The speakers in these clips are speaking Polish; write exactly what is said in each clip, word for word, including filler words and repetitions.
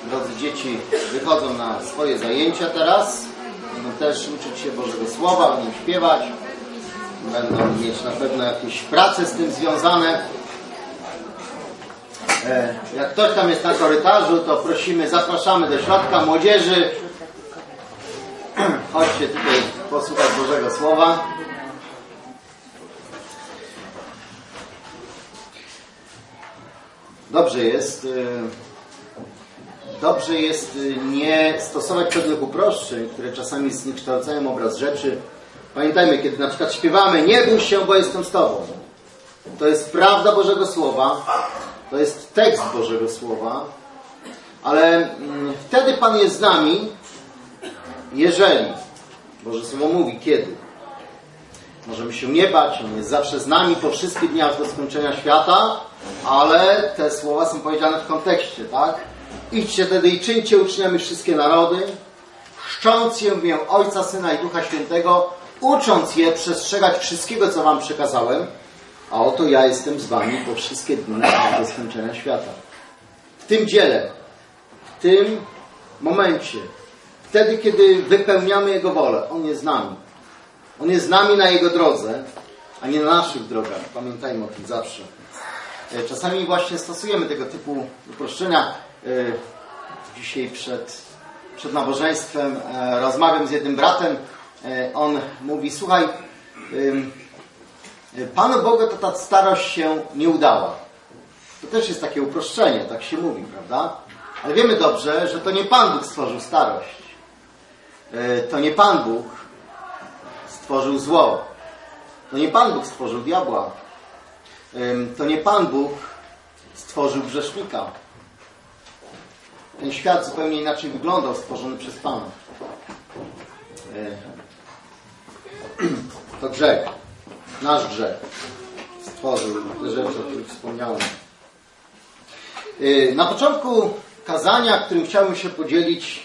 drodzy dzieci wychodzą na swoje zajęcia teraz. Będą też uczyć się Bożego Słowa, będą śpiewać. Będą mieć na pewno jakieś prace z tym związane. Jak ktoś tam jest na korytarzu, to prosimy, zapraszamy do środka młodzieży. Chodźcie tutaj posłuchać Bożego Słowa. Dobrze jest, dobrze jest nie stosować pewnych uproszczeń, które czasami zniekształcają obraz rzeczy. Pamiętajmy, kiedy na przykład śpiewamy: nie bój się, bo jestem z Tobą. To jest prawda Bożego Słowa, to jest tekst Bożego Słowa, ale wtedy Pan jest z nami, jeżeli, Boże Słowo mówi, kiedy. Możemy się nie bać, On jest zawsze z nami po wszystkie dni aż do skończenia świata, ale te słowa są powiedziane w kontekście, tak? Idźcie tedy i czyńcie uczniami wszystkie narody, chrzcząc je w imię Ojca, Syna i Ducha Świętego, ucząc je przestrzegać wszystkiego, co wam przekazałem, a oto ja jestem z wami po wszystkie dni aż do skończenia świata. W tym dziele, w tym momencie, wtedy, kiedy wypełniamy Jego wolę, On jest z nami. On jest z nami na Jego drodze, a nie na naszych drogach. Pamiętajmy o tym zawsze. Czasami właśnie stosujemy tego typu uproszczenia. Dzisiaj przed, przed nabożeństwem rozmawiam z jednym bratem. On mówi: słuchaj, Panu Bogu to ta starość się nie udała. To też jest takie uproszczenie, tak się mówi, prawda? Ale wiemy dobrze, że to nie Pan Bóg stworzył starość. To nie Pan Bóg stworzył zło. To nie Pan Bóg stworzył diabła. To nie Pan Bóg stworzył grzesznika. Ten świat zupełnie inaczej wyglądał, stworzony przez Pana. To grzech. Nasz grzech stworzył te rzeczy, o których wspomniałem. Na początku kazania, którym chciałbym się podzielić,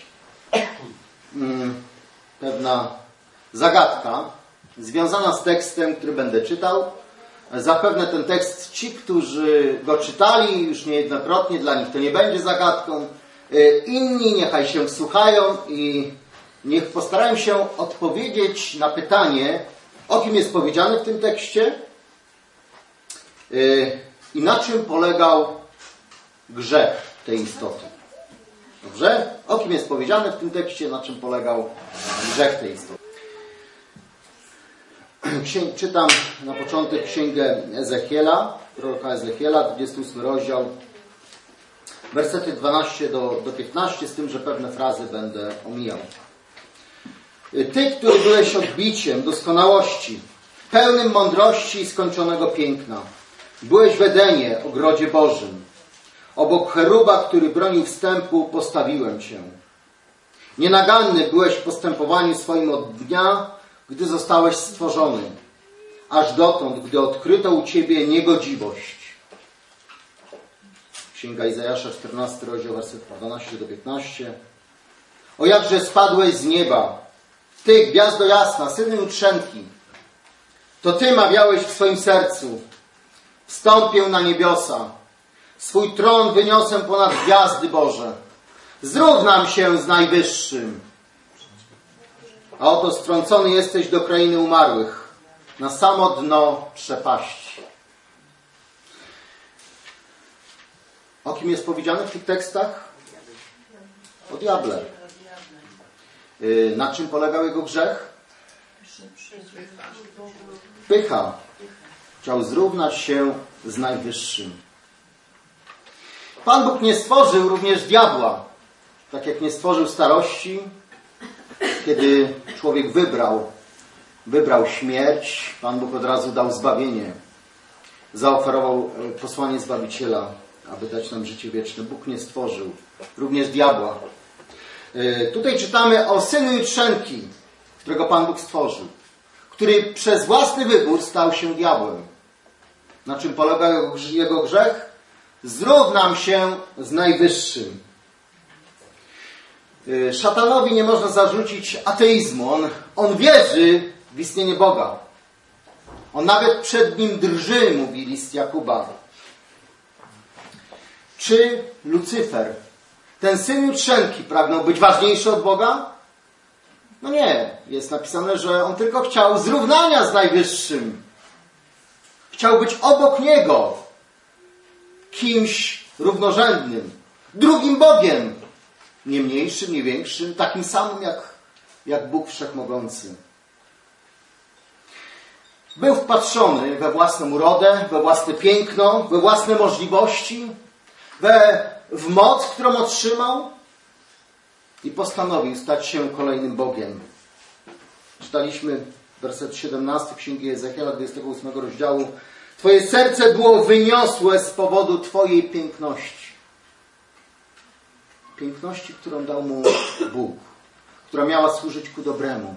pewna zagadka związana z tekstem, który będę czytał. Zapewne ten tekst ci, którzy go czytali już niejednokrotnie, dla nich to nie będzie zagadką. Inni niechaj się wsłuchają i niech postarają się odpowiedzieć na pytanie, o kim jest powiedziane w tym tekście i na czym polegał grzech tej istoty. Dobrze? O kim jest powiedziane w tym tekście, na czym polegał grzech tej istoty. Księg, czytam na początek księgę Ezechiela, proroka Ezechiela, dwudziesty ósmy rozdział, wersety dwanaście do piętnastu, z tym, że pewne frazy będę omijał. Ty, który byłeś odbiciem doskonałości, pełnym mądrości i skończonego piękna, byłeś w Edenie, ogrodzie Bożym. Obok cheruba, który bronił wstępu, postawiłem Cię. Nienaganny byłeś w postępowaniu swoim od dnia, gdy zostałeś stworzony, aż dotąd, gdy odkryto u Ciebie niegodziwość. Księga Izajasza, czternasty rozdział, werset dwanaście do piętnastu. O jakże spadłeś z nieba, Ty, gwiazdo jasna, synu jutrzenki. To Ty mawiałeś w swoim sercu: wstąpię na niebiosa, swój tron wyniosę ponad gwiazdy Boże. Zrównam się z Najwyższym. A oto strącony jesteś do krainy umarłych, na samo dno przepaści. O kim jest powiedziane w tych tekstach? O diable. Na czym polegał jego grzech? Pycha. Chciał zrównać się z Najwyższym. Pan Bóg nie stworzył również diabła, tak jak nie stworzył starości. Kiedy człowiek wybrał, wybrał śmierć, Pan Bóg od razu dał zbawienie. Zaoferował posłanie Zbawiciela, aby dać nam życie wieczne. Bóg nie stworzył również diabła. Tutaj czytamy o synu jutrzenki, którego Pan Bóg stworzył, który przez własny wybór stał się diabłem. Na czym polegał jego grzech? Zrównam się z Najwyższym. Szatanowi nie można zarzucić ateizmu. On, on wierzy w istnienie Boga. On nawet przed nim drży, mówi list Jakuba. Czy Lucyfer, ten syn Jutrzenki pragnął być ważniejszy od Boga? No nie. Jest napisane, że on tylko chciał zrównania z Najwyższym. Chciał być obok Niego. Kimś równorzędnym. Drugim Bogiem. Nie mniejszym, nie większym. Takim samym jak, jak Bóg Wszechmogący. Był wpatrzony we własną urodę, we własne piękno, we własne możliwości, we, w moc, którą otrzymał i postanowił stać się kolejnym Bogiem. Czytaliśmy werset siedemnasty Księgi Ezechiela, dwudziestego ósmego rozdziału. Twoje serce było wyniosłe z powodu Twojej piękności. Piękności, którą dał mu Bóg, która miała służyć ku dobremu.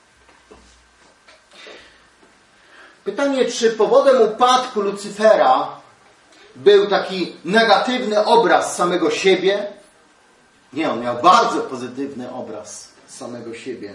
Pytanie, czy powodem upadku Lucyfera był taki negatywny obraz samego siebie? Nie, on miał bardzo pozytywny obraz samego siebie.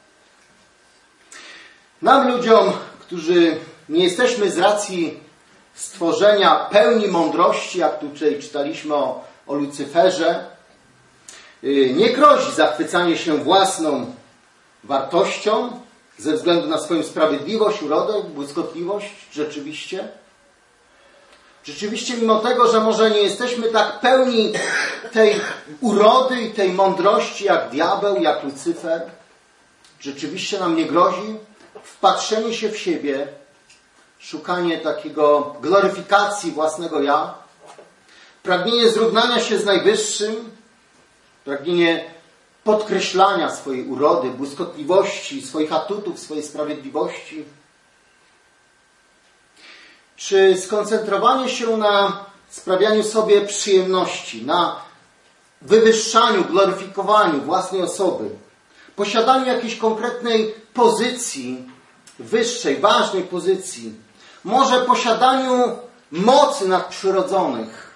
Nam ludziom, którzy nie jesteśmy z racji stworzenia pełni mądrości, jak tutaj czytaliśmy o, o Lucyferze, nie grozi zachwycanie się własną wartością ze względu na swoją sprawiedliwość, urodę, błyskotliwość, rzeczywiście. Rzeczywiście mimo tego, że może nie jesteśmy tak pełni tej urody i tej mądrości jak diabeł, jak Lucyfer, rzeczywiście nam nie grozi wpatrzenie się w siebie, szukanie takiego gloryfikacji własnego ja, pragnienie zrównania się z Najwyższym, pragnienie podkreślania swojej urody, błyskotliwości, swoich atutów, swojej sprawiedliwości. Czy skoncentrowanie się na sprawianiu sobie przyjemności, na wywyższaniu, gloryfikowaniu własnej osoby, posiadaniu jakiejś konkretnej pozycji, wyższej, ważnej pozycji, może posiadaniu mocy nadprzyrodzonych,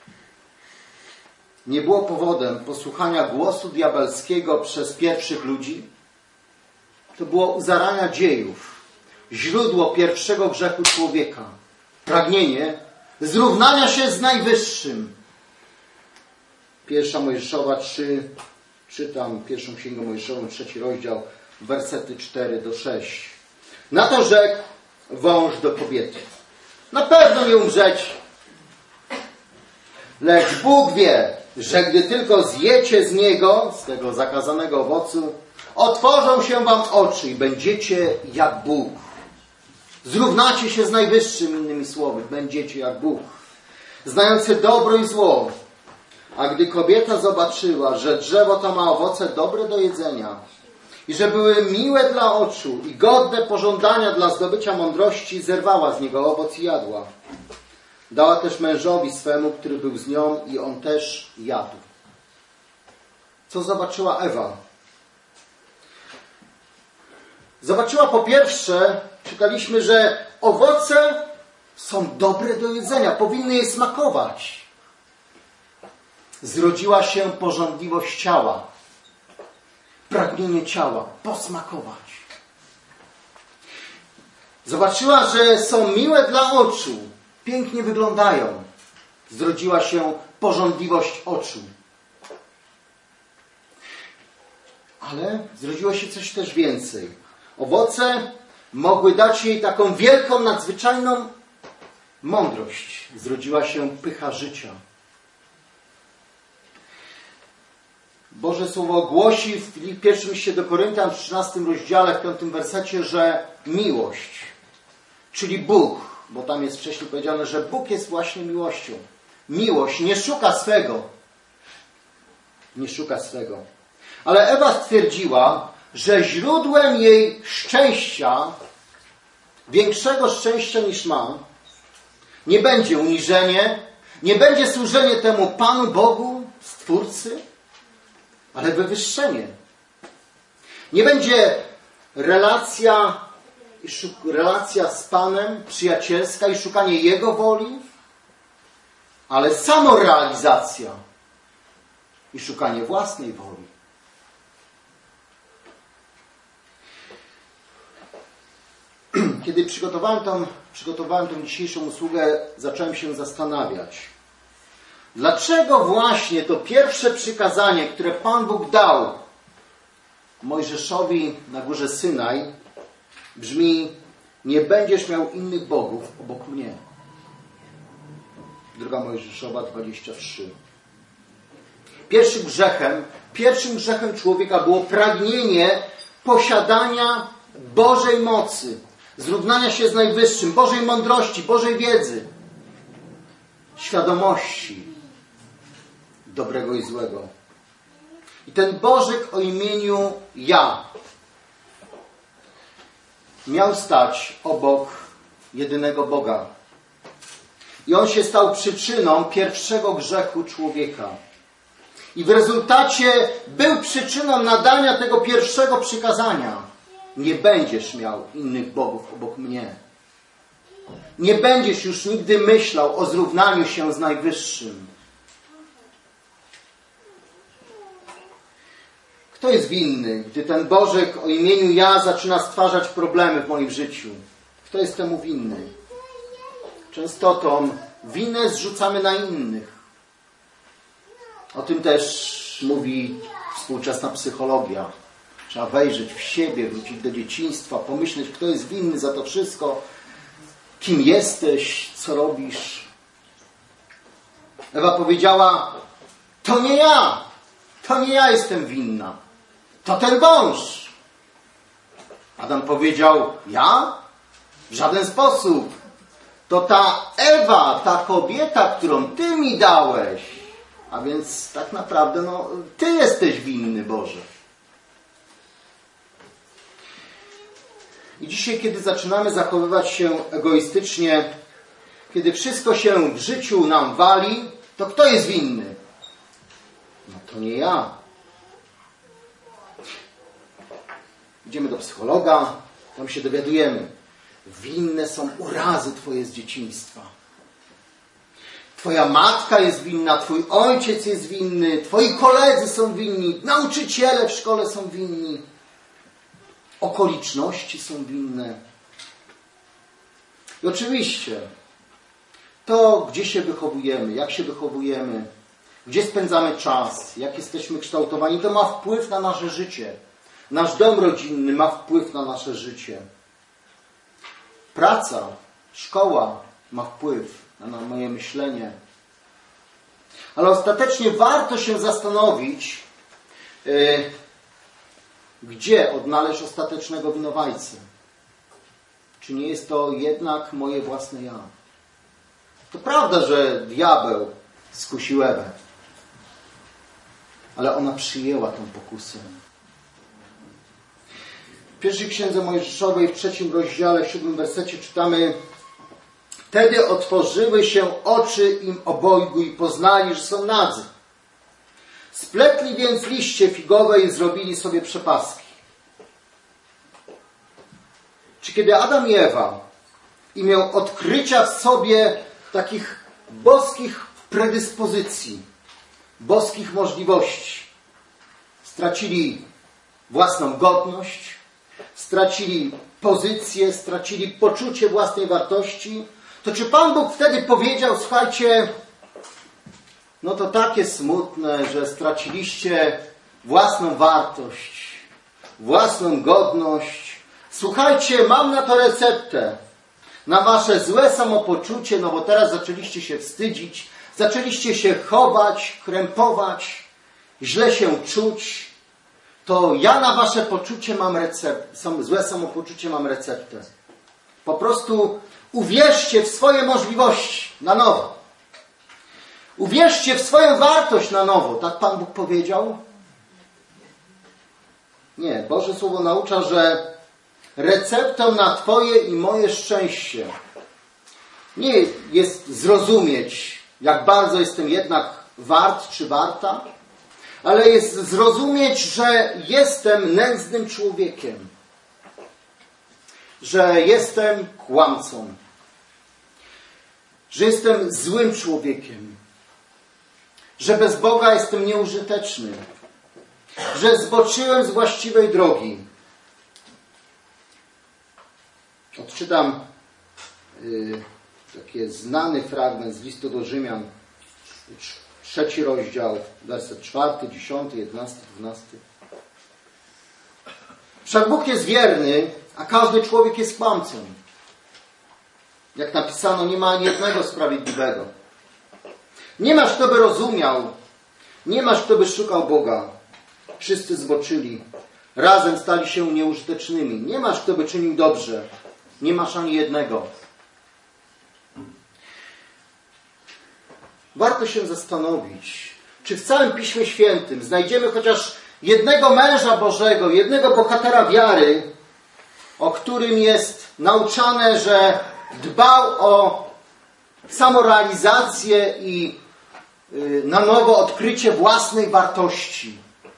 nie było powodem posłuchania głosu diabelskiego przez pierwszych ludzi? To było u zarania dziejów, źródło pierwszego grzechu człowieka. Pragnienie zrównania się z Najwyższym. Pierwsza Mojżeszowa trzy, czytam pierwszą Księgę Mojżeszową, trzeci rozdział, wersety cztery do sześciu. Na to rzekł wąż do kobiety: na pewno nie umrzeć, lecz Bóg wie, że gdy tylko zjecie z niego, z tego zakazanego owocu, otworzą się wam oczy i będziecie jak Bóg. Zrównacie się z Najwyższym, innymi słowy, będziecie jak Bóg, znający dobro i zło. A gdy kobieta zobaczyła, że drzewo to ma owoce dobre do jedzenia i że były miłe dla oczu i godne pożądania dla zdobycia mądrości, zerwała z niego owoc i jadła. Dała też mężowi swemu, który był z nią, i on też jadł. Co zobaczyła Ewa? Zobaczyła po pierwsze, czytaliśmy, że owoce są dobre do jedzenia, powinny je smakować. Zrodziła się pożądliwość ciała, pragnienie ciała, posmakować. Zobaczyła, że są miłe dla oczu, pięknie wyglądają. Zrodziła się pożądliwość oczu. Ale zrodziło się coś też więcej. Owoce mogły dać jej taką wielką, nadzwyczajną mądrość. Zrodziła się pycha życia. Boże Słowo głosi w pierwszym liście do Koryntian w trzynastym rozdziale, w piątym wersecie, że miłość, czyli Bóg, bo tam jest wcześniej powiedziane, że Bóg jest właśnie miłością. Miłość nie szuka swego. Nie szuka swego. Ale Ewa stwierdziła, że źródłem jej szczęścia, większego szczęścia niż ma, nie będzie uniżenie, nie będzie służenie temu Panu Bogu, Stwórcy, ale wywyższenie. Nie będzie relacja, relacja z Panem, przyjacielska i szukanie Jego woli, ale samorealizacja i szukanie własnej woli. Kiedy przygotowałem tą, przygotowałem tą dzisiejszą usługę, zacząłem się zastanawiać. Dlaczego właśnie to pierwsze przykazanie, które Pan Bóg dał Mojżeszowi na górze Synaj, brzmi: nie będziesz miał innych bogów obok mnie. Druga Mojżeszowa dwadzieścia trzy. Pierwszym grzechem, pierwszym grzechem człowieka było pragnienie posiadania Bożej mocy, zrównania się z Najwyższym, Bożej mądrości, Bożej wiedzy, świadomości dobrego i złego. I ten Bożyk o imieniu Ja miał stać obok jedynego Boga. I on się stał przyczyną pierwszego grzechu człowieka. I w rezultacie był przyczyną nadania tego pierwszego przykazania: nie będziesz miał innych bogów obok mnie. Nie będziesz już nigdy myślał o zrównaniu się z Najwyższym. Kto jest winny, gdy ten Bożyk o imieniu Ja zaczyna stwarzać problemy w moim życiu? Kto jest temu winny? Częstotą winę zrzucamy na innych. O tym też mówi współczesna psychologia. Trzeba wejrzeć w siebie, wrócić do dzieciństwa, pomyśleć, kto jest winny za to wszystko, kim jesteś, co robisz. Ewa powiedziała: to nie ja, to nie ja jestem winna, to ten wąż. Adam powiedział: ja? W żaden sposób. To ta Ewa, ta kobieta, którą Ty mi dałeś. A więc tak naprawdę no, Ty jesteś winny, Boże. I dzisiaj, kiedy zaczynamy zachowywać się egoistycznie, kiedy wszystko się w życiu nam wali, to kto jest winny? No to nie ja. Idziemy do psychologa, tam się dowiadujemy. Winne są urazy Twoje z dzieciństwa. Twoja matka jest winna, Twój ojciec jest winny, Twoi koledzy są winni, nauczyciele w szkole są winni, okoliczności są winne. I oczywiście to, gdzie się wychowujemy, jak się wychowujemy, gdzie spędzamy czas, jak jesteśmy kształtowani, to ma wpływ na nasze życie. Nasz dom rodzinny ma wpływ na nasze życie. Praca, szkoła ma wpływ na moje myślenie. Ale ostatecznie warto się zastanowić, yy, gdzie odnaleźć ostatecznego winowajcę. Czy nie jest to jednak moje własne ja? To prawda, że diabeł skusił Ewę, ale ona przyjęła tę pokusę. W pierwszej księdze Mojżeszowej, w trzecim rozdziale, w siódmym wersecie czytamy: wtedy otworzyły się oczy im obojgu i poznali, że są nadzy. Spletli więc liście figowe i zrobili sobie przepaski. Czy kiedy Adam i Ewa imią odkrycia w sobie takich boskich predyspozycji, boskich możliwości, stracili własną godność, stracili pozycję, stracili poczucie własnej wartości, to czy Pan Bóg wtedy powiedział: słuchajcie, no to takie smutne, że straciliście własną wartość, własną godność. Słuchajcie, mam na to receptę. Na wasze złe samopoczucie, no bo teraz zaczęliście się wstydzić, zaczęliście się chować, krępować, źle się czuć. To ja na wasze poczucie mam receptę, złe samopoczucie mam receptę. Po prostu uwierzcie w swoje możliwości na nowo. Uwierzcie w swoją wartość na nowo. Tak Pan Bóg powiedział? Nie. Boże Słowo naucza, że receptą na Twoje i moje szczęście nie jest zrozumieć, jak bardzo jestem jednak wart czy warta, ale jest zrozumieć, że jestem nędznym człowiekiem, że jestem kłamcą, że jestem złym człowiekiem, że bez Boga jestem nieużyteczny, że zboczyłem z właściwej drogi. Odczytam yy, taki znany fragment z listu do Rzymian, trzeci rozdział, werset czwarty, dziesiąty, jedenasty, dwunasty. Wszak Bóg jest wierny, a każdy człowiek jest kłamcą. Jak napisano, nie ma ani jednego sprawiedliwego. Nie masz, kto by rozumiał, nie masz, kto by szukał Boga. Wszyscy zboczyli, razem stali się nieużytecznymi. Nie masz, kto by czynił dobrze. Nie masz ani jednego. Warto się zastanowić, czy w całym Piśmie Świętym znajdziemy chociaż jednego męża Bożego, jednego bohatera wiary, o którym jest nauczane, że dbał o samorealizację i na nowo odkrycie własnej wartości.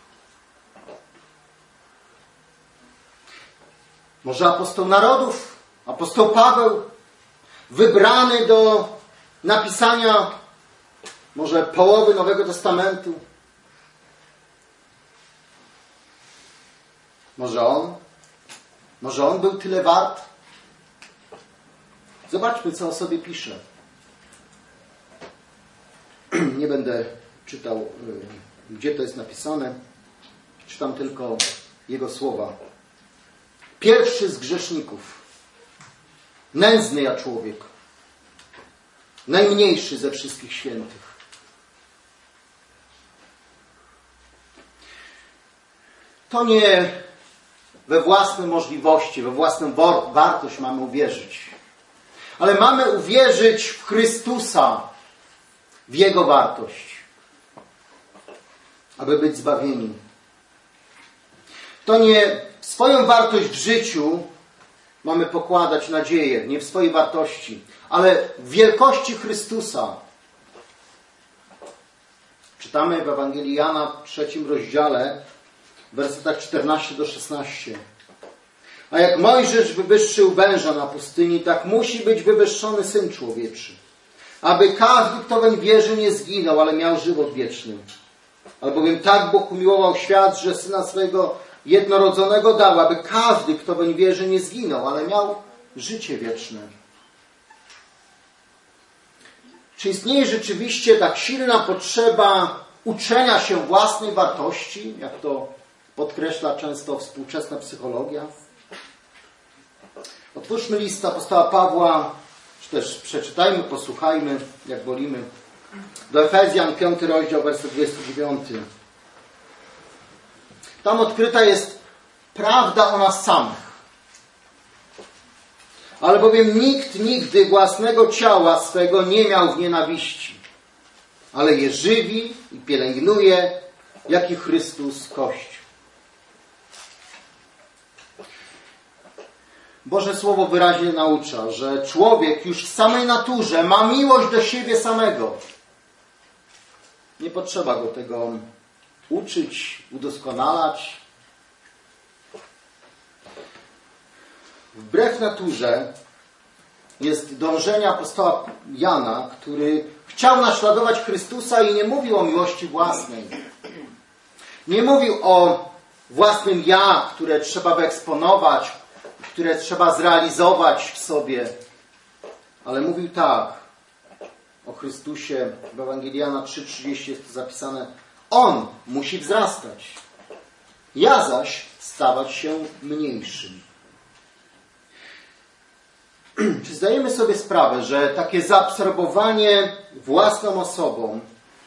Może apostoł narodów, apostoł Paweł, wybrany do napisania może połowy Nowego Testamentu. Może on? Może on był tyle wart? Zobaczmy, co o sobie pisze. Nie będę czytał, gdzie to jest napisane. Czytam tylko jego słowa. Pierwszy z grzeszników. Nędzny ja człowiek. Najmniejszy ze wszystkich świętych. To nie we własne możliwości, we własną wartość mamy uwierzyć. Ale mamy uwierzyć w Chrystusa, w Jego wartość, aby być zbawieni. To nie w swoją wartość w życiu mamy pokładać nadzieję, nie w swojej wartości, ale w wielkości Chrystusa. Czytamy w Ewangelii Jana w trzecim rozdziale, w wersetach czternaście do szesnastu. A jak Mojżesz wywyższył węża na pustyni, tak musi być wywyższony Syn Człowieczy, aby każdy, kto weń wierzy, nie zginął, ale miał żywot wieczny. Albowiem tak Bóg umiłował świat, że Syna swego jednorodzonego dał, aby każdy, kto weń wierzy, nie zginął, ale miał życie wieczne. Czy istnieje rzeczywiście tak silna potrzeba uczenia się własnej wartości, jak to podkreśla często współczesna psychologia? Otwórzmy list apostoła Pawła, czy też przeczytajmy, posłuchajmy, jak wolimy. Do Efezjan, piąty rozdział, werset dwudziesty dziewiąty. Tam odkryta jest prawda o nas samych. Albowiem nikt nigdy własnego ciała swego nie miał w nienawiści, ale je żywi i pielęgnuje, jak i Chrystus Kościół. Boże Słowo wyraźnie naucza, że człowiek już w samej naturze ma miłość do siebie samego. Nie potrzeba go tego uczyć, udoskonalać. Wbrew naturze jest dążenie apostoła Jana, który chciał naśladować Chrystusa i nie mówił o miłości własnej. Nie mówił o własnym ja, które trzeba wyeksponować, które trzeba zrealizować w sobie. Ale mówił tak o Chrystusie. W Ewangelii Jana trzy trzydzieści jest to zapisane. On musi wzrastać. Ja zaś stawać się mniejszym. Czy zdajemy sobie sprawę, że takie zaabsorbowanie własną osobą,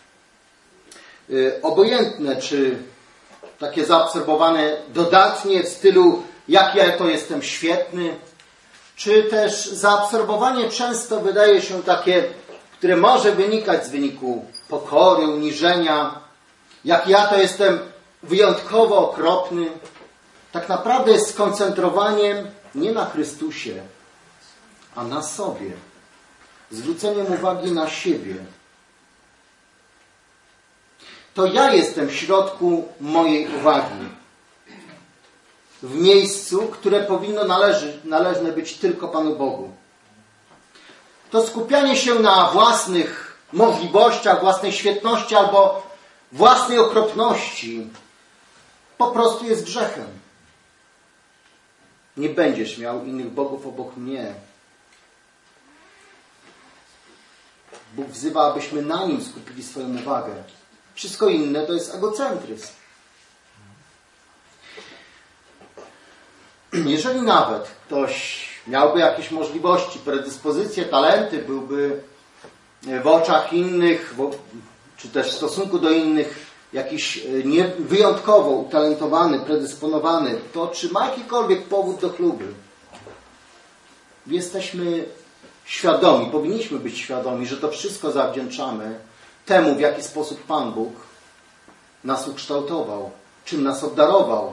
yy, obojętne, czy takie zaabsorbowane dodatnie w stylu jak ja to jestem świetny, czy też zaabsorbowanie często wydaje się takie, które może wynikać z wyniku pokory, uniżenia, jak ja to jestem wyjątkowo okropny, tak naprawdę jest skoncentrowaniem nie na Chrystusie, a na sobie. Zwróceniem uwagi na siebie. To ja jestem w środku mojej uwagi. W miejscu, które powinno należy, należne być tylko Panu Bogu. To skupianie się na własnych możliwościach, własnej świetności albo własnej okropności po prostu jest grzechem. Nie będziesz miał innych bogów obok mnie. Bóg wzywa, abyśmy na Nim skupili swoją uwagę. Wszystko inne to jest egocentryzm. Jeżeli nawet ktoś miałby jakieś możliwości, predyspozycje, talenty, byłby w oczach innych, czy też w stosunku do innych jakiś nie, wyjątkowo utalentowany, predysponowany, to czy ma jakikolwiek powód do chluby? Jesteśmy świadomi, powinniśmy być świadomi, że to wszystko zawdzięczamy temu, w jaki sposób Pan Bóg nas ukształtował, czym nas obdarował.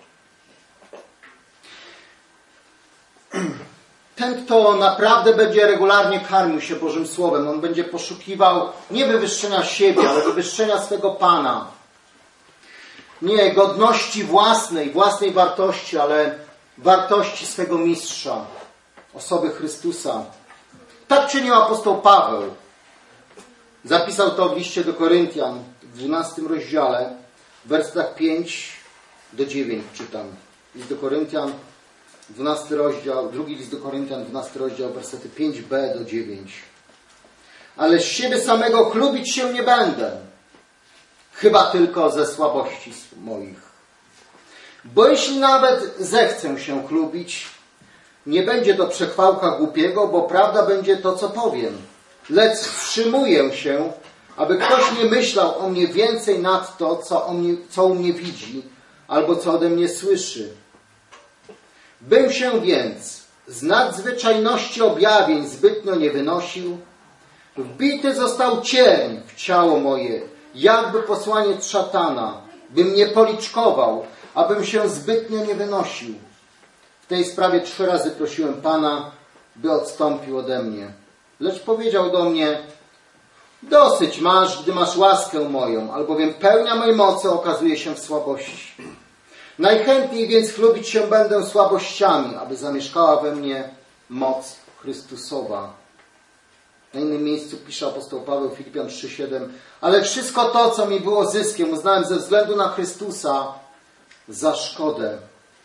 Ten, kto naprawdę będzie regularnie karmił się Bożym Słowem, on będzie poszukiwał nie wywyższenia siebie, ale wywyższenia swego Pana. Nie godności własnej, własnej wartości, ale wartości swego Mistrza, osoby Chrystusa. Tak czynił apostoł Paweł. Zapisał to w liście do Koryntian w dwunastym rozdziale, w wersetach pięć do dziewięć czytam. List do Koryntian, dwunasty rozdział, drugi list do Koryntian, dwunasty rozdział, wersety pięć b do dziewięć. Ale z siebie samego chlubić się nie będę, chyba tylko ze słabości moich. Bo jeśli nawet zechcę się chlubić, nie będzie to przechwałka głupiego, bo prawda będzie to, co powiem. Lecz wstrzymuję się, aby ktoś nie myślał o mnie więcej nad to, co, o mnie, co u mnie widzi, albo co ode mnie słyszy. Bym się więc z nadzwyczajności objawień zbytnio nie wynosił, wbity został cierń w ciało moje, jakby posłaniec szatana, bym nie policzkował, abym się zbytnio nie wynosił. W tej sprawie trzy razy prosiłem Pana, by odstąpił ode mnie. Lecz powiedział do mnie, dosyć masz, gdy masz łaskę moją, albowiem pełnia mojej mocy okazuje się w słabości. Najchętniej więc chlubić się będę słabościami, aby zamieszkała we mnie moc Chrystusowa. Na innym miejscu pisze apostoł Paweł, Filipian trzy siedem. Ale wszystko to, co mi było zyskiem, uznałem ze względu na Chrystusa za szkodę.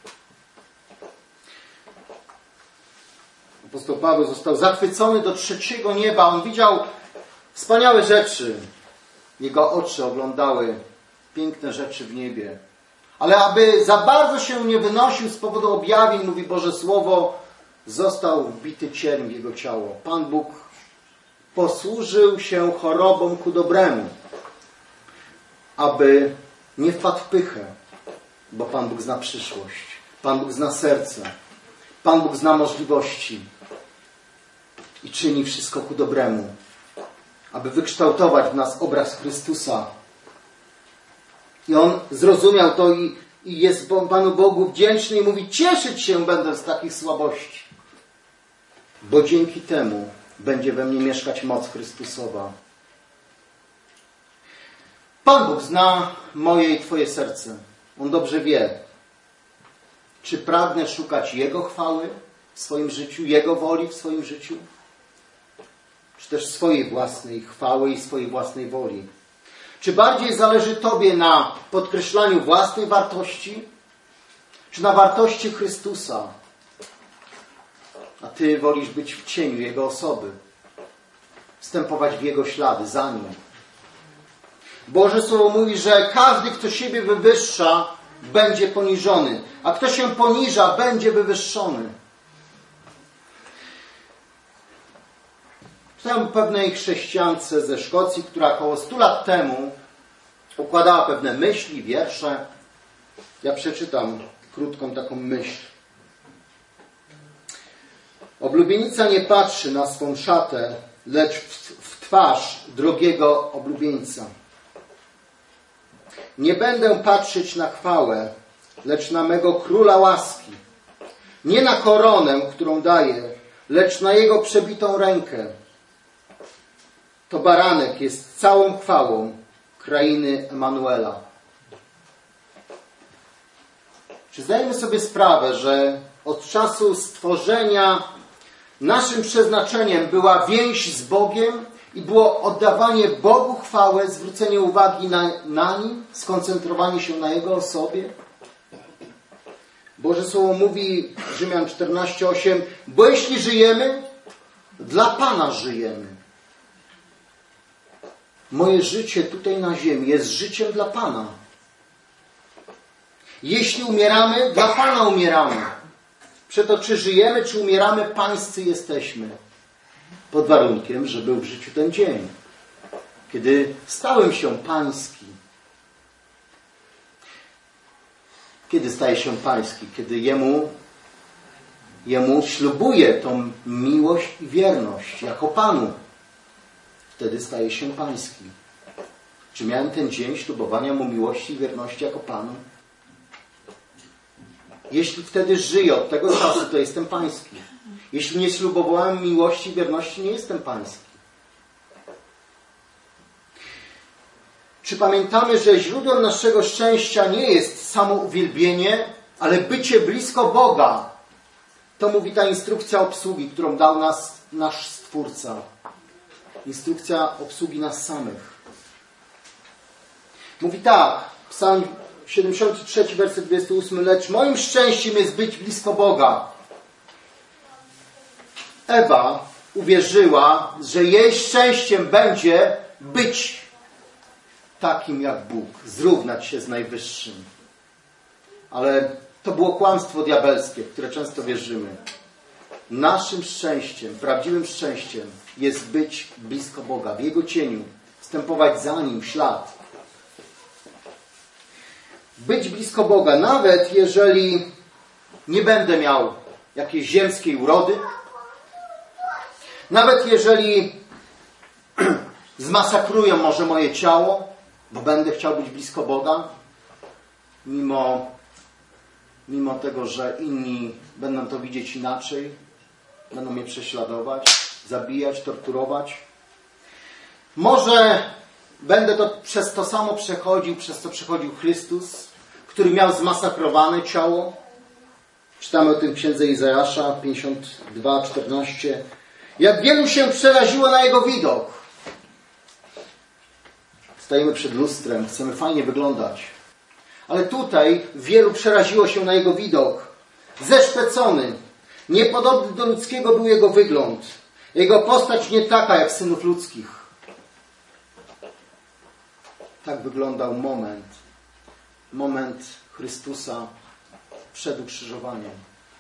Apostoł Paweł został zachwycony do trzeciego nieba. On widział wspaniałe rzeczy. Jego oczy oglądały piękne rzeczy w niebie. Ale aby za bardzo się nie wynosił z powodu objawień, mówi Boże Słowo, został wbity cierń w jego ciało. Pan Bóg posłużył się chorobą ku dobremu, aby nie wpadł w pychę, bo Pan Bóg zna przyszłość. Pan Bóg zna serce. Pan Bóg zna możliwości i czyni wszystko ku dobremu, aby wykształtować w nas obraz Chrystusa. I on zrozumiał to i, i jest Panu Bogu wdzięczny i mówi, cieszyć się będę z takich słabości, bo dzięki temu będzie we mnie mieszkać moc Chrystusowa. Pan Bóg zna moje i Twoje serce. On dobrze wie, czy pragnę szukać Jego chwały w swoim życiu, Jego woli w swoim życiu, czy też swojej własnej chwały i swojej własnej woli. Czy bardziej zależy Tobie na podkreślaniu własnej wartości, czy na wartości Chrystusa? A Ty wolisz być w cieniu Jego osoby, wstępować w Jego ślady, za Nim. Boże Słowo mówi, że każdy, kto siebie wywyższa, będzie poniżony, a kto się poniża, będzie wywyższony. Czytałem o pewnej chrześcijance ze Szkocji, która około stu lat temu układała pewne myśli, wiersze. Ja przeczytam krótką taką myśl. Oblubienica nie patrzy na swą szatę, lecz w, w twarz drogiego oblubieńca. Nie będę patrzeć na chwałę, lecz na mego króla łaski. Nie na koronę, którą daje, lecz na jego przebitą rękę. To baranek jest całą chwałą krainy Emanuela. Czy zdajemy sobie sprawę, że od czasu stworzenia naszym przeznaczeniem była więź z Bogiem i było oddawanie Bogu chwałę, zwrócenie uwagi na, na Nim, skoncentrowanie się na Jego osobie? Boże Słowo mówi, Rzymian czternaście osiem, bo jeśli żyjemy, dla Pana żyjemy. Moje życie tutaj na ziemi jest życiem dla Pana. Jeśli umieramy, dla Pana umieramy. Przeto czy żyjemy, czy umieramy, pańscy jesteśmy. Pod warunkiem, że był w życiu ten dzień, kiedy stałem się pański. Kiedy staje się pański? Kiedy Jemu, Jemu ślubuje tą miłość i wierność jako Panu. Wtedy staje się pański. Czy miałem ten dzień ślubowania Mu miłości i wierności jako Panu? Jeśli wtedy żyję od tego czasu, to jestem pański. Jeśli nie ślubowałem miłości i wierności, nie jestem pański. Czy pamiętamy, że źródłem naszego szczęścia nie jest samo uwielbienie, ale bycie blisko Boga? To mówi ta instrukcja obsługi, którą dał nas nasz Stwórca. Instrukcja obsługi nas samych. Mówi tak, Psalm siedemdziesiąty trzeci, werset dwudziesty ósmy. Lecz moim szczęściem jest być blisko Boga. Ewa uwierzyła, że jej szczęściem będzie być takim jak Bóg. Zrównać się z Najwyższym. Ale to było kłamstwo diabelskie, w które często wierzymy. Naszym szczęściem, prawdziwym szczęściem jest być blisko Boga, w Jego cieniu, wstępować za Nim w ślad. Być blisko Boga, nawet jeżeli nie będę miał jakiejś ziemskiej urody, nawet jeżeli zmasakrują może moje ciało, bo będę chciał być blisko Boga, mimo, mimo tego, że inni będą to widzieć inaczej, będą mnie prześladować, zabijać, torturować. Może będę to przez to samo przechodził, przez co przechodził Chrystus, który miał zmasakrowane ciało. Czytamy o tym w księdze Izajasza pięćdziesiąt dwa, czternaście. Jak wielu się przeraziło na Jego widok. Stajemy przed lustrem, chcemy fajnie wyglądać. Ale tutaj wielu przeraziło się na Jego widok. Zeszpecony, niepodobny do ludzkiego był Jego wygląd. Jego postać nie taka jak synów ludzkich. Tak wyglądał moment. Moment Chrystusa przed ukrzyżowaniem.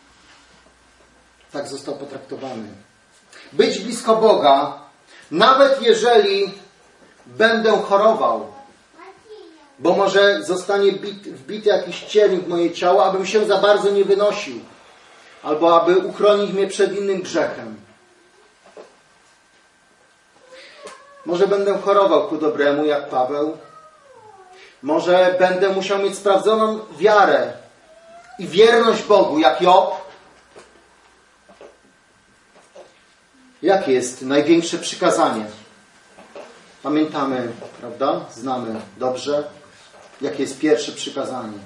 Tak został potraktowany. Być blisko Boga, nawet jeżeli będę chorował, bo może zostanie bit, wbity jakiś cień w moje ciało, abym się za bardzo nie wynosił, albo aby uchronić mnie przed innym grzechem. Może będę chorował ku dobremu, jak Paweł. Może będę musiał mieć sprawdzoną wiarę i wierność Bogu, jak Job. Jakie jest największe przykazanie? Pamiętamy, prawda? Znamy dobrze. Jakie jest pierwsze przykazanie?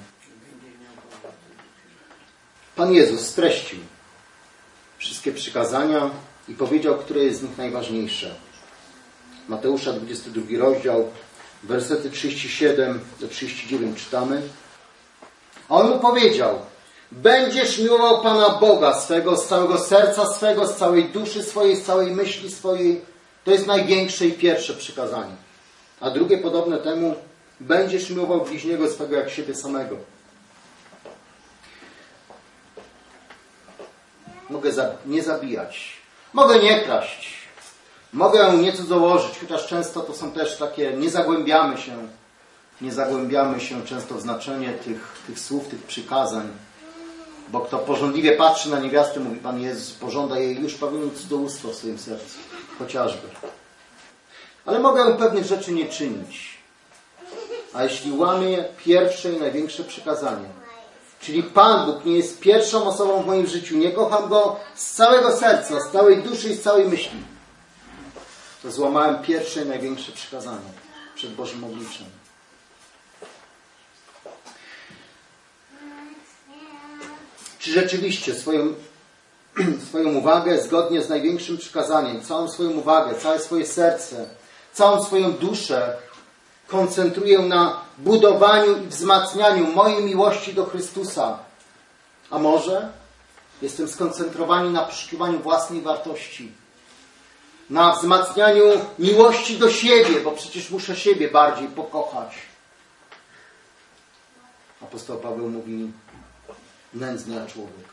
Pan Jezus streścił wszystkie przykazania i powiedział, które jest z nich najważniejsze. Mateusza dwudziesty drugi rozdział, wersety trzydzieści siedem do trzydziestu dziewięciu czytamy. A on mu powiedział: będziesz miłował Pana Boga swego z całego serca swego, z całej duszy swojej, z całej myśli swojej. To jest największe i pierwsze przykazanie. A drugie podobne temu: będziesz miłował bliźniego swego jak siebie samego. Mogę nie zabijać. Mogę nie kraść. Mogę nie cudzołożyć, chociaż często to są też takie, nie zagłębiamy się, nie zagłębiamy się często w znaczenie tych, tych słów, tych przykazań. Bo kto pożądliwie patrzy na niewiastę, mówi Pan Jezus, pożąda jej już pełnią cudzołóstwo w swoim sercu. Chociażby. Ale mogę pewnych rzeczy nie czynić. A jeśli łamię pierwsze i największe przykazanie, czyli Pan Bóg nie jest pierwszą osobą w moim życiu, nie kocham Go z całego serca, z całej duszy i z całej myśli, to złamałem pierwsze i największe przykazanie przed Bożym obliczem. Czy rzeczywiście swoją, swoją uwagę zgodnie z największym przykazaniem, całą swoją uwagę, całe swoje serce, całą swoją duszę koncentruję na budowaniu i wzmacnianiu mojej miłości do Chrystusa? A może jestem skoncentrowany na poszukiwaniu własnej wartości? na wzmacnianiu miłości do siebie, bo przecież muszę siebie bardziej pokochać. Apostoł Paweł mówi, nędzny człowiek.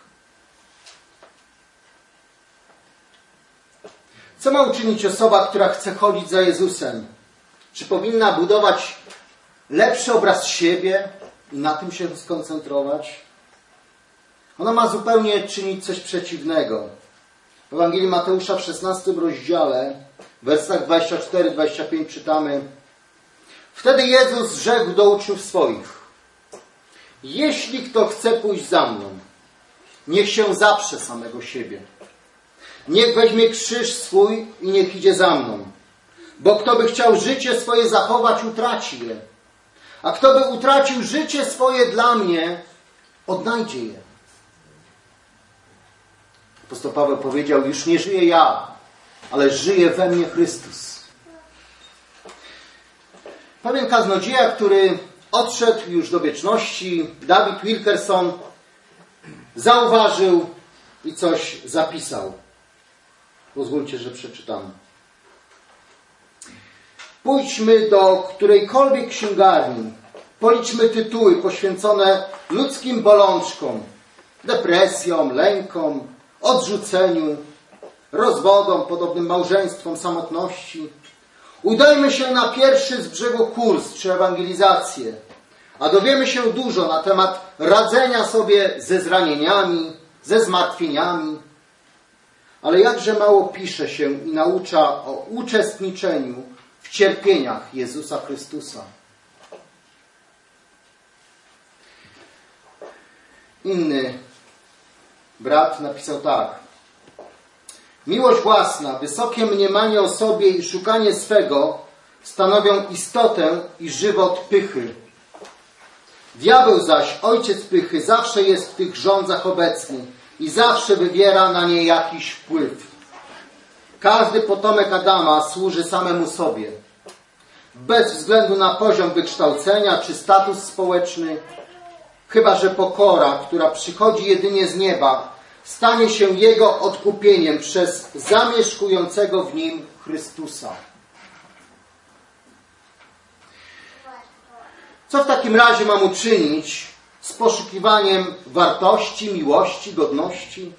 Co ma uczynić osoba, która chce chodzić za Jezusem? Czy powinna budować lepszy obraz siebie i na tym się skoncentrować? Ona ma zupełnie czynić coś przeciwnego. W Ewangelii Mateusza w szesnastym rozdziale, w wersach dwudziestym czwartym do dwudziestego piątego czytamy: Wtedy Jezus rzekł do uczniów swoich: Jeśli kto chce pójść za mną, niech się zaprze samego siebie. Niech weźmie krzyż swój i niech idzie za mną. Bo kto by chciał życie swoje zachować, utraci je. A kto by utracił życie swoje dla mnie, odnajdzie je. Apostoł Paweł powiedział, już nie żyję ja, ale żyje we mnie Chrystus. Pewien kaznodzieja, który odszedł już do wieczności, David Wilkerson, zauważył i coś zapisał. Pozwólcie, że przeczytam. Pójdźmy do którejkolwiek księgarni, policzmy tytuły poświęcone ludzkim bolączkom, depresjom, lękom, odrzuceniu, rozwodom, podobnym małżeństwom, samotności. Udajmy się na pierwszy z brzegu kurs czy ewangelizację, a dowiemy się dużo na temat radzenia sobie ze zranieniami, ze zmartwieniami. Ale jakże mało pisze się i naucza o uczestniczeniu w cierpieniach Jezusa Chrystusa. Inny brat napisał tak. Miłość własna, wysokie mniemanie o sobie i szukanie swego stanowią istotę i żywot pychy. Diabeł zaś, ojciec pychy, zawsze jest w tych rządzach obecny i zawsze wywiera na nie jakiś wpływ. Każdy potomek Adama służy samemu sobie. Bez względu na poziom wykształcenia czy status społeczny, chyba że pokora, która przychodzi jedynie z nieba, stanie się jego odkupieniem przez zamieszkującego w nim Chrystusa. Co w takim razie mam uczynić z poszukiwaniem wartości, miłości, godności?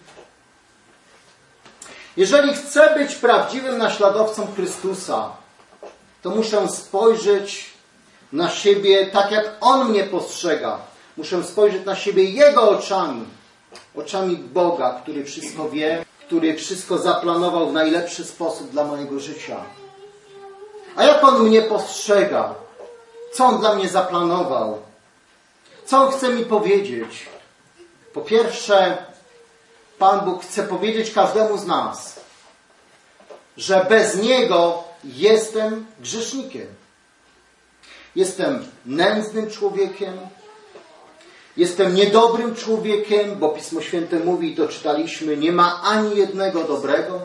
Jeżeli chcę być prawdziwym naśladowcą Chrystusa, to muszę spojrzeć na siebie tak, jak On mnie postrzega. Muszę spojrzeć na siebie Jego oczami. Oczami Boga, który wszystko wie, który wszystko zaplanował w najlepszy sposób dla mojego życia. A jak On mnie postrzega? Co On dla mnie zaplanował? Co On chce mi powiedzieć? Po pierwsze, Pan Bóg chce powiedzieć każdemu z nas, że bez Niego jestem grzesznikiem. Jestem nędznym człowiekiem. Jestem niedobrym człowiekiem, bo Pismo Święte mówi, to czytaliśmy, nie ma ani jednego dobrego,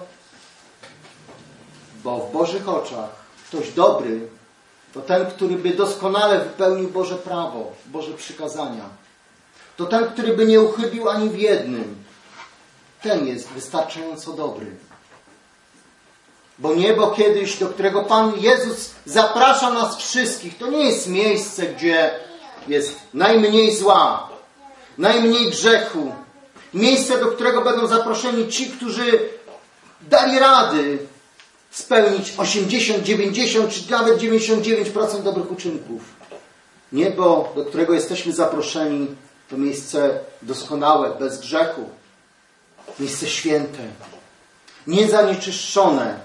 bo w Bożych oczach ktoś dobry to ten, który by doskonale wypełnił Boże prawo, Boże przykazania. To ten, który by nie uchybił ani w jednym. Ten jest wystarczająco dobry. Bo niebo kiedyś, do którego Pan Jezus zaprasza nas wszystkich, to nie jest miejsce, gdzie jest najmniej zła, najmniej grzechu. Miejsce, do którego będą zaproszeni ci, którzy dali rady spełnić osiemdziesiąt, dziewięćdziesiąt czy nawet dziewięćdziesiąt dziewięć procent dobrych uczynków. Niebo, do którego jesteśmy zaproszeni, to miejsce doskonałe, bez grzechu. Miejsce święte, niezanieczyszczone.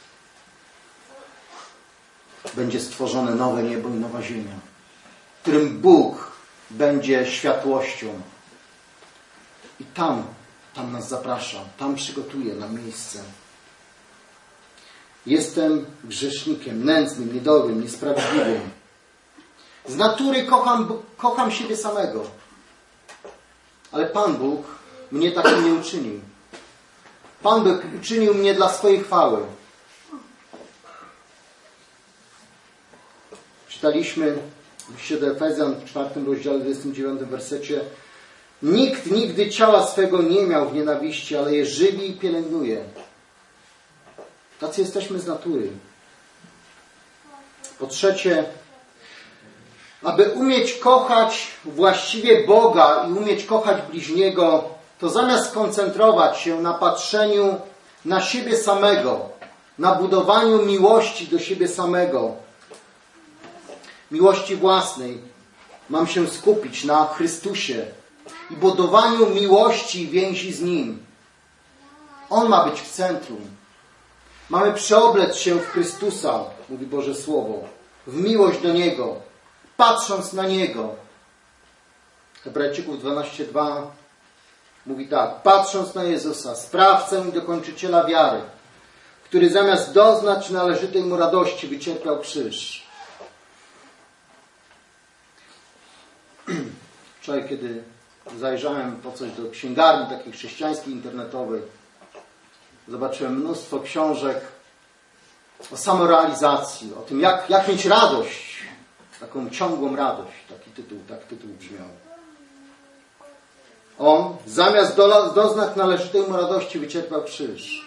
Będzie stworzone nowe niebo i nowa ziemia, w którym Bóg będzie światłością. I tam, tam nas zaprasza, tam przygotuje nam miejsce. Jestem grzesznikiem, nędznym, niedobrym, niesprawiedliwym. Z natury kocham, kocham siebie samego. Ale Pan Bóg mnie takim nie uczynił. Pan Bóg uczynił mnie dla swojej chwały. Czytaliśmy w liście do Efezjan w czwartym rozdziale, dwudziestym dziewiątym wersecie. Nikt nigdy ciała swego nie miał w nienawiści, ale je żywi i pielęgnuje. Tacy jesteśmy z natury. Po trzecie, aby umieć kochać właściwie Boga i umieć kochać bliźniego, to zamiast koncentrować się na patrzeniu na siebie samego, na budowaniu miłości do siebie samego, miłości własnej, mam się skupić na Chrystusie i budowaniu miłości i więzi z Nim. On ma być w centrum. Mamy przeoblec się w Chrystusa, mówi Boże Słowo, w miłość do Niego, patrząc na Niego. Hebrajczyków dwanaście dwa mówi tak: patrząc na Jezusa, sprawcę i dokończyciela wiary, który zamiast doznać należytej mu radości wycierpiał krzyż. Wczoraj, kiedy zajrzałem po coś do księgarni takiej chrześcijańskiej, internetowej, zobaczyłem mnóstwo książek o samorealizacji, o tym, jak, jak mieć radość, taką ciągłą radość. Taki tytuł, tak tytuł brzmiał. On, zamiast do, doznać należytej mu radości, wycierpiał krzyż.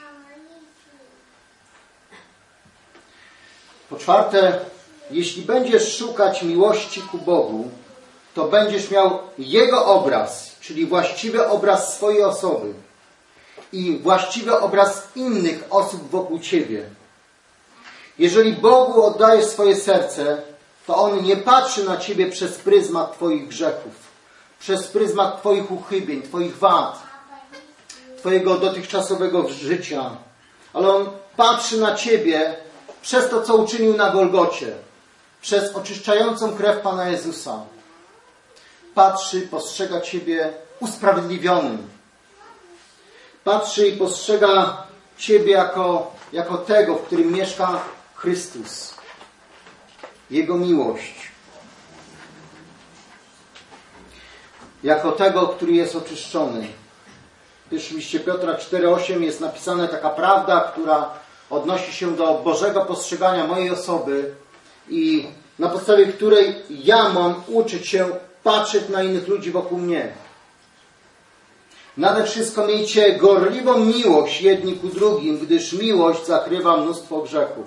Po czwarte, jeśli będziesz szukać miłości ku Bogu, to będziesz miał Jego obraz, czyli właściwy obraz swojej osoby i właściwy obraz innych osób wokół Ciebie. Jeżeli Bogu oddajesz swoje serce, to On nie patrzy na Ciebie przez pryzmat Twoich grzechów, przez pryzmat Twoich uchybień, Twoich wad, Twojego dotychczasowego życia, ale On patrzy na Ciebie przez to, co uczynił na Golgocie, przez oczyszczającą krew Pana Jezusa. Patrzy, postrzega Ciebie usprawiedliwionym. Patrzy i postrzega Ciebie jako, jako tego, w którym mieszka Chrystus. Jego miłość. Jako tego, który jest oczyszczony. W pierwszym liście Piotra cztery osiem jest napisana taka prawda, która odnosi się do Bożego postrzegania mojej osoby i na podstawie której ja mam uczyć się patrzeć na innych ludzi wokół mnie. Nade wszystko miejcie gorliwą miłość jedni ku drugim, gdyż miłość zakrywa mnóstwo grzechów.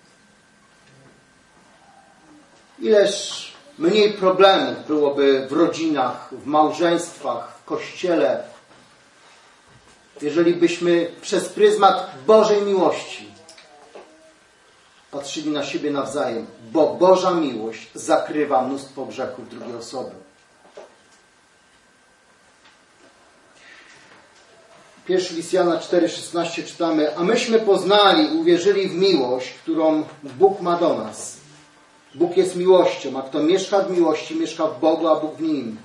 Ileż mniej problemów byłoby w rodzinach, w małżeństwach, w kościele, jeżeli byśmy przez pryzmat Bożej miłości patrzyli na siebie nawzajem, bo Boża miłość zakrywa mnóstwo grzechów drugiej osoby. Pierwszy list Jana cztery szesnaście czytamy: a myśmy poznali i uwierzyli w miłość, którą Bóg ma do nas. Bóg jest miłością, a kto mieszka w miłości, mieszka w Bogu, a Bóg w nim.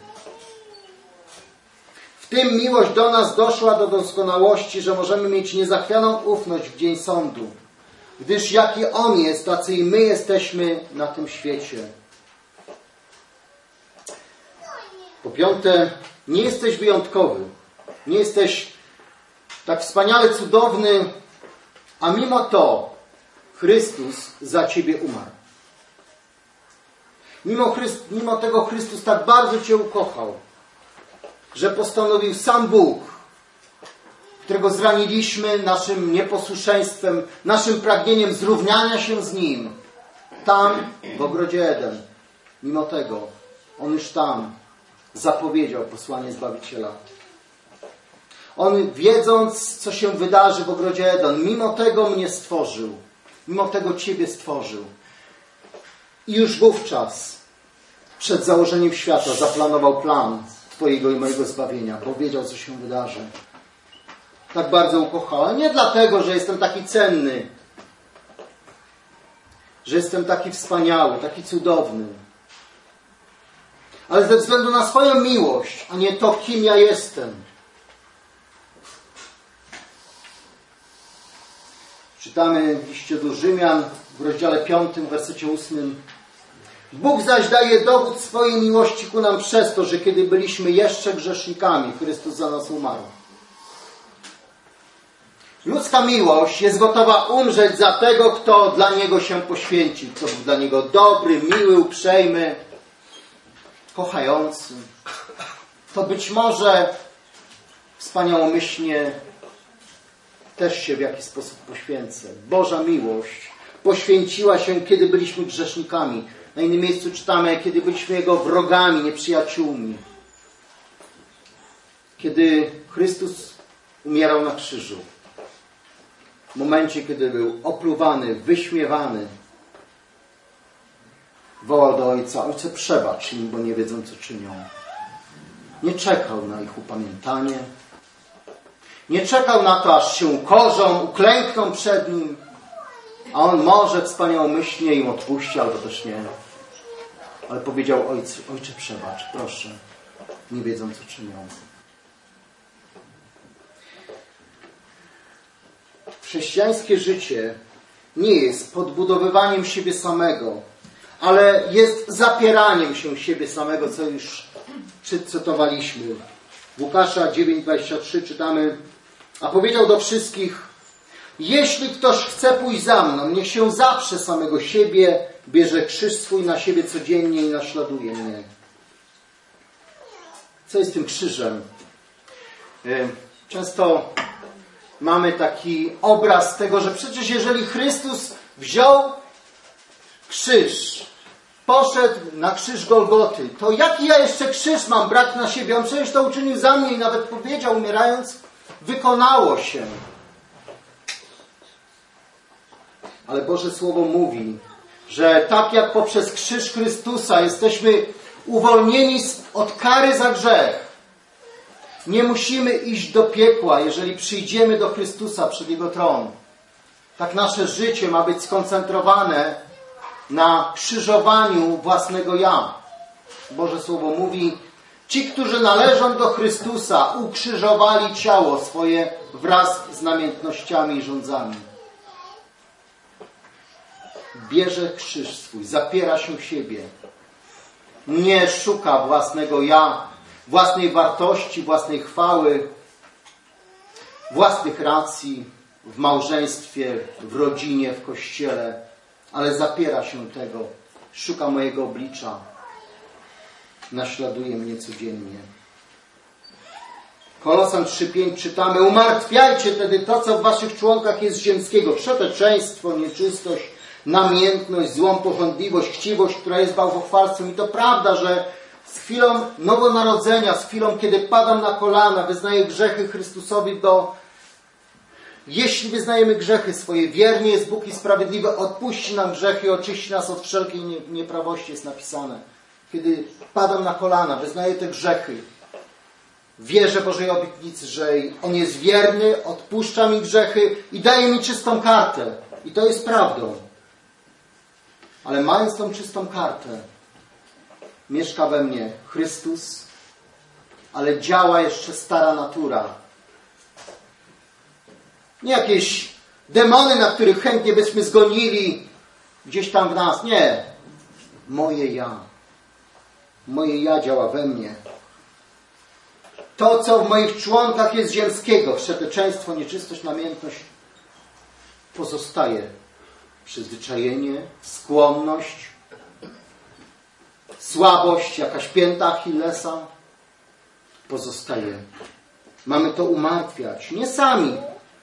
W tym miłość do nas doszła do doskonałości, że możemy mieć niezachwianą ufność w dzień sądu. Gdyż jaki On jest, tacy i my jesteśmy na tym świecie. Po piąte, nie jesteś wyjątkowy. Nie jesteś tak wspaniale cudowny, a mimo to Chrystus za Ciebie umarł. Mimo, Chryst, mimo tego Chrystus tak bardzo Cię ukochał, że postanowił sam Bóg, którego zraniliśmy naszym nieposłuszeństwem, naszym pragnieniem zrównania się z Nim, tam w ogrodzie Eden. Mimo tego On już tam zapowiedział posłanie Zbawiciela. On, wiedząc, co się wydarzy w ogrodzie Eden, mimo tego mnie stworzył. Mimo tego Ciebie stworzył. I już wówczas, przed założeniem świata, zaplanował plan Twojego i mojego zbawienia, bo wiedział, co się wydarzy. Tak bardzo ukochał. Ale nie dlatego, że jestem taki cenny, że jestem taki wspaniały, taki cudowny, ale ze względu na swoją miłość, a nie to, kim ja jestem. Czytamy w liście do Rzymian w rozdziale piątym, w wersecie ósmym. Bóg zaś daje dowód swojej miłości ku nam przez to, że kiedy byliśmy jeszcze grzesznikami, Chrystus za nas umarł. Ludzka miłość jest gotowa umrzeć za tego, kto dla Niego się poświęcił, kto był dla Niego dobry, miły, uprzejmy, kochający. To być może wspaniałomyślnie też się w jakiś sposób poświęcę. Boża miłość poświęciła się, kiedy byliśmy grzesznikami. Na innym miejscu czytamy, kiedy byliśmy Jego wrogami, nieprzyjaciółmi. Kiedy Chrystus umierał na krzyżu. W momencie, kiedy był opluwany, wyśmiewany, wołał do Ojca: Ojcze, przebacz im, bo nie wiedzą, co czynią. Nie czekał na ich upamiętanie. Nie czekał na to, aż się ukorzą, uklękną przed Nim. A On może wspaniałomyślnie im odpuści, albo też nie. Ale powiedział: Ojcze, Ojcze, przebacz, proszę. Nie wiedzą, co czynią. Chrześcijańskie życie nie jest podbudowywaniem siebie samego, ale jest zapieraniem się siebie samego, co już cytowaliśmy. W Łukasza dziewięć dwadzieścia trzy czytamy: a powiedział do wszystkich: jeśli ktoś chce pójść za mną, niech się zaprze samego siebie, bierze krzyż swój na siebie codziennie i naśladuje mnie. Co jest tym krzyżem? Często mamy taki obraz tego, że przecież jeżeli Chrystus wziął krzyż, poszedł na krzyż Golgoty, to jaki ja jeszcze krzyż mam brać na siebie? On przecież to uczynił za mnie i nawet powiedział, umierając: wykonało się. Ale Boże Słowo mówi, że tak jak poprzez krzyż Chrystusa jesteśmy uwolnieni od kary za grzech, nie musimy iść do piekła, jeżeli przyjdziemy do Chrystusa przed Jego tron. Tak nasze życie ma być skoncentrowane na krzyżowaniu własnego ja. Boże Słowo mówi: ci, którzy należą do Chrystusa, ukrzyżowali ciało swoje wraz z namiętnościami i rządzami. Bierze krzyż swój, zapiera się siebie. Nie szuka własnego ja, własnej wartości, własnej chwały, własnych racji w małżeństwie, w rodzinie, w kościele, ale zapiera się tego. Szuka mojego oblicza. Naśladuje mnie codziennie. Kolosan trzy pięć czytamy: umartwiajcie tedy to, co w waszych członkach jest ziemskiego. Przeteczeństwo, nieczystość, namiętność, złą pożądliwość, chciwość, która jest bałwochwalstwem. I to prawda, że z chwilą nowonarodzenia, z chwilą, kiedy padam na kolana, wyznaję grzechy Chrystusowi, bo jeśli wyznajemy grzechy swoje, wierny jest Bóg i sprawiedliwy, odpuści nam grzechy i oczyści nas od wszelkiej nieprawości, jest napisane. Kiedy padam na kolana, wyznaję te grzechy, wierzę Bożej obietnicy, że On jest wierny, odpuszcza mi grzechy i daje mi czystą kartę. I to jest prawdą. Ale mając tą czystą kartę, mieszka we mnie Chrystus, ale działa jeszcze stara natura. Nie jakieś demony, na których chętnie byśmy zgonili gdzieś tam w nas. Nie. Moje ja. Moje ja działa we mnie. To, co w moich członkach jest ziemskiego, wszeteczeństwo, nieczystość, namiętność, pozostaje. Przyzwyczajenie, skłonność, słabość, jakaś pięta Achillesa pozostaje. Mamy to umartwiać. Nie sami.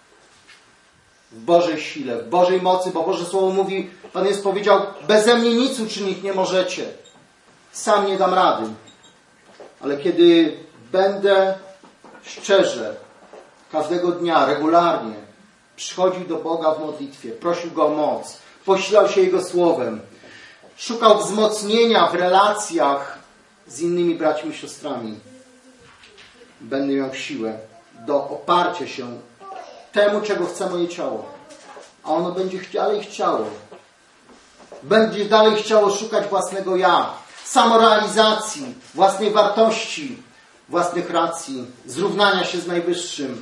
W Bożej sile, w Bożej mocy, bo Boże Słowo mówi, Pan Jezus powiedział: beze mnie nic uczynić nie możecie. Sam nie dam rady. Ale kiedy będę szczerze, każdego dnia, regularnie przychodził do Boga w modlitwie, prosił Go o moc, posilał się Jego Słowem, szukał wzmocnienia w relacjach z innymi braćmi i siostrami, będę miał siłę do oparcia się temu, czego chce moje ciało. A ono będzie dalej chciało. Będzie dalej chciało szukać własnego ja, samorealizacji, własnej wartości, własnych racji, zrównania się z Najwyższym.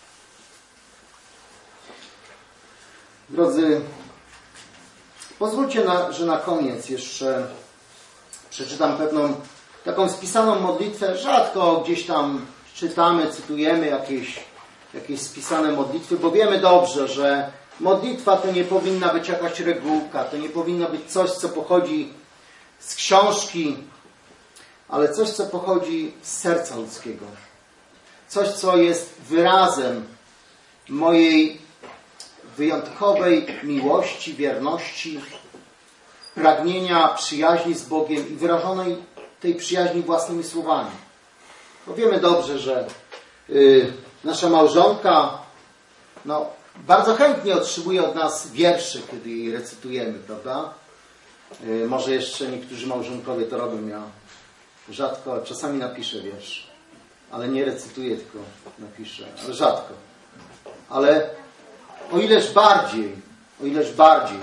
Drodzy, pozwólcie, na, że na koniec jeszcze przeczytam pewną taką spisaną modlitwę. Rzadko gdzieś tam czytamy, cytujemy jakieś, jakieś spisane modlitwy, bo wiemy dobrze, że modlitwa to nie powinna być jakaś regułka, to nie powinno być coś, co pochodzi z książki, ale coś, co pochodzi z serca ludzkiego. Coś, co jest wyrazem mojej wyjątkowej miłości, wierności, pragnienia przyjaźni z Bogiem i wyrażonej tej przyjaźni własnymi słowami. Bo wiemy dobrze, że yy, nasza małżonka no, bardzo chętnie otrzymuje od nas wiersze, kiedy jej recytujemy, prawda? Yy, może jeszcze niektórzy małżonkowie to robią. Ja rzadko, czasami napiszę wiersz, ale nie recytuję, tylko napiszę, ale rzadko. Ale o ileż bardziej, o ileż bardziej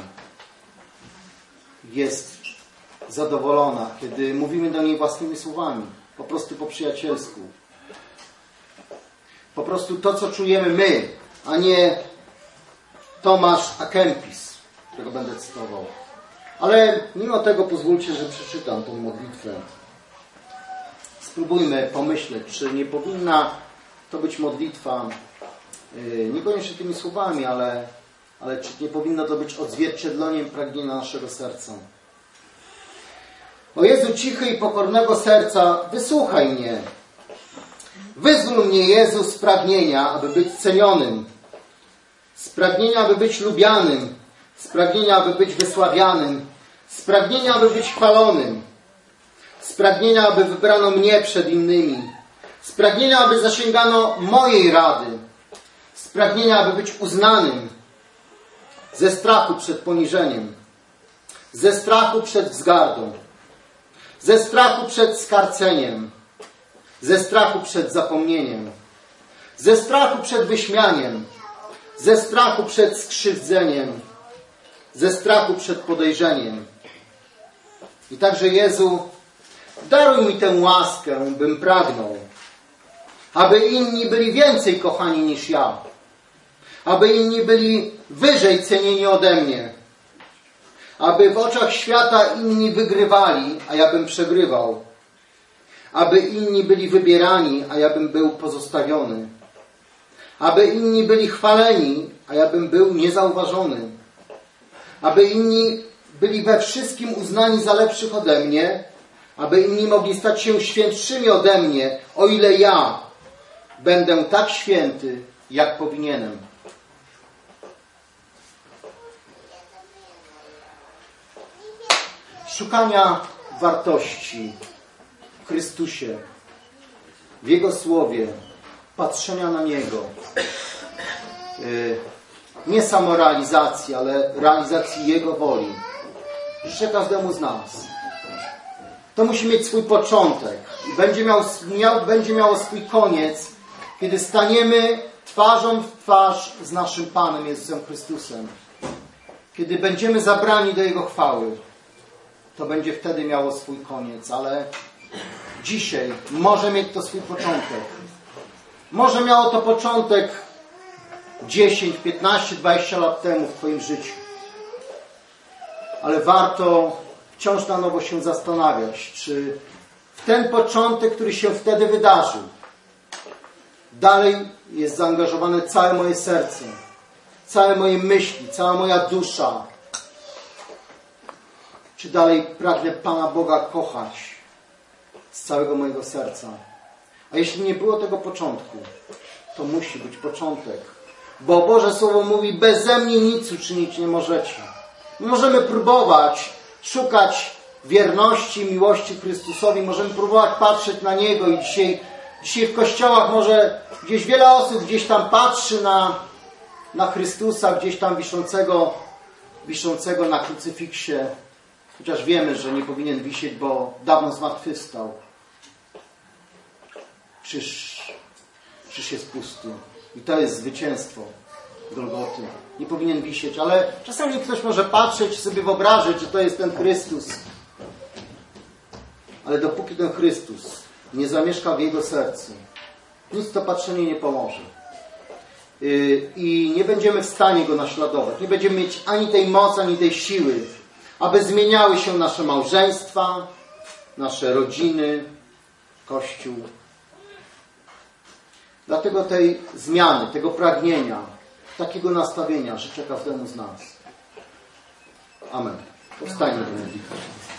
jest zadowolona, kiedy mówimy do niej własnymi słowami, po prostu po przyjacielsku. Po prostu to, co czujemy my, a nie Tomasz A. Kempis, którego będę cytował. Ale mimo tego pozwólcie, że przeczytam tę modlitwę. Spróbujmy pomyśleć, czy nie powinna to być modlitwa, yy, niekoniecznie tymi słowami, ale, ale czy nie powinno to być odzwierciedleniem pragnienia naszego serca. O Jezu, cichy i pokornego serca, wysłuchaj mnie. Wyzwól mnie, Jezu, z pragnienia, aby być cenionym, z pragnienia, aby być lubianym, z pragnienia, aby być wysławianym, z pragnienia, aby być chwalonym, z pragnienia, aby wybrano mnie przed innymi, z pragnienia, aby zasięgano mojej rady, z pragnienia, aby być uznanym, ze strachu przed poniżeniem, ze strachu przed wzgardą, ze strachu przed skarceniem, ze strachu przed zapomnieniem, ze strachu przed wyśmianiem, ze strachu przed skrzywdzeniem, ze strachu przed podejrzeniem. I także, Jezu, daruj mi tę łaskę, bym pragnął, aby inni byli więcej kochani niż ja, aby inni byli wyżej cenieni ode mnie, aby w oczach świata inni wygrywali, a ja bym przegrywał, aby inni byli wybierani, a ja bym był pozostawiony, aby inni byli chwaleni, a ja bym był niezauważony, aby inni byli we wszystkim uznani za lepszych ode mnie, aby inni mogli stać się świętszymi ode mnie, o ile ja będę tak święty, jak powinienem. Szukania wartości w Chrystusie, w Jego Słowie, patrzenia na Niego. Nie samorealizacji, ale realizacji Jego woli. Życzę każdemu z nas. To musi mieć swój początek i będzie, miał, miał, będzie miało swój koniec, kiedy staniemy twarzą w twarz z naszym Panem Jezusem Chrystusem. Kiedy będziemy zabrani do Jego chwały. To będzie wtedy miało swój koniec, ale dzisiaj może mieć to swój początek. Może miało to początek dziesięć, piętnaście, dwadzieścia lat temu w Twoim życiu. Ale warto wciąż na nowo się zastanawiać, czy w ten początek, który się wtedy wydarzył, dalej jest zaangażowane całe moje serce, całe moje myśli, cała moja dusza. Czy dalej pragnę Pana Boga kochać z całego mojego serca. A jeśli nie było tego początku, to musi być początek. Bo Boże Słowo mówi, beze mnie nic uczynić nie możecie. Możemy próbować szukać wierności, miłości Chrystusowi. Możemy próbować patrzeć na Niego i dzisiaj, dzisiaj w kościołach może gdzieś wiele osób gdzieś tam patrzy na, na Chrystusa, gdzieś tam wiszącego, wiszącego na krucyfiksie. Chociaż wiemy, że nie powinien wisieć, bo dawno zmartwychwstał. Krzyż, krzyż jest pusty. I to jest zwycięstwo Golgoty. Nie powinien wisieć, ale czasami ktoś może patrzeć, sobie wyobrazić, że to jest ten Chrystus. Ale dopóki ten Chrystus nie zamieszka w jego sercu, nic to patrzenie nie pomoże. I nie będziemy w stanie Go naśladować. Nie będziemy mieć ani tej mocy, ani tej siły, aby zmieniały się nasze małżeństwa, nasze rodziny, Kościół. Dlatego tej zmiany, tego pragnienia, takiego nastawienia życzę każdemu z nas. Amen. Powstańmy do modlitwy.